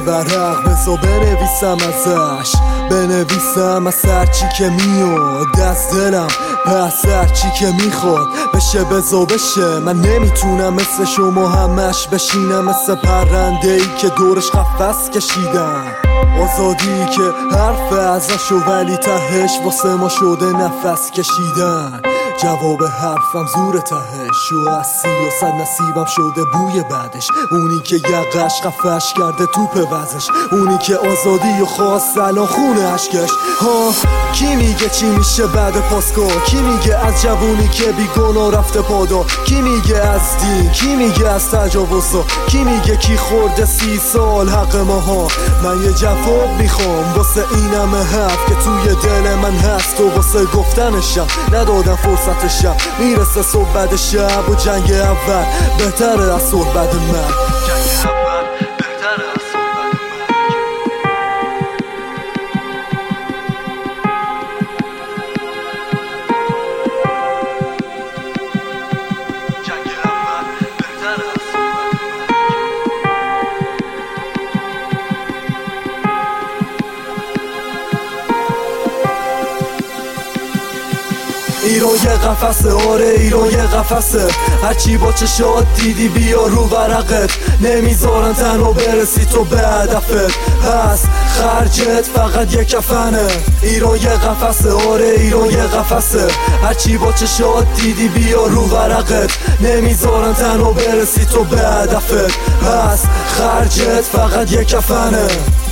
ورق بزا بنویسم ازش، بنویسم از هرچی که میاد از دلم، پس هرچی که میخواد بشه بزا بشه. من نمیتونم مثل شما همش بشینم، مثل پرنده ای که دورش قفس کشیدم. آزادی که حرف ازشو ولی تهش واسه ما شده نفس کشیدن. جواب حرفم زور تهش و از 300 نصیبم شده بوی بعدش. اونی که یقش خفش کرده توپ وزش، اونی که آزادی و خواست الان خونه اشکش. ها کی میگه چی میشه بعد پاسگاه؟ کی میگه از جوونی که بیگناه رفته پادا؟ کی میگه از دین؟ کی میگه از تجاوزا؟ کی میگه کی خورده 30 سال حق ماها؟ من یه جواب میخوام واسه اینم حرف که توی دل من هست و واسه گفتنشم ندادم فرصتشم. میرسه صبح بعد شب و جنگ اول بهتره از صبح بعد من. ایران یه قفسه، آره ایران یه قفسه. هرچی با چشات دیدی بیا رو ورقت، نمیذارن تنها برسی تو به هدفت، پس خرجت فقط یه کفنه. ایران یه قفسه، آره ایران یه قفسه. هرچی با چشات دیدی بیا رو ورقت، نمیذارن تنها برسی تو به هدفت، پس خرجت فقط یه کفنه.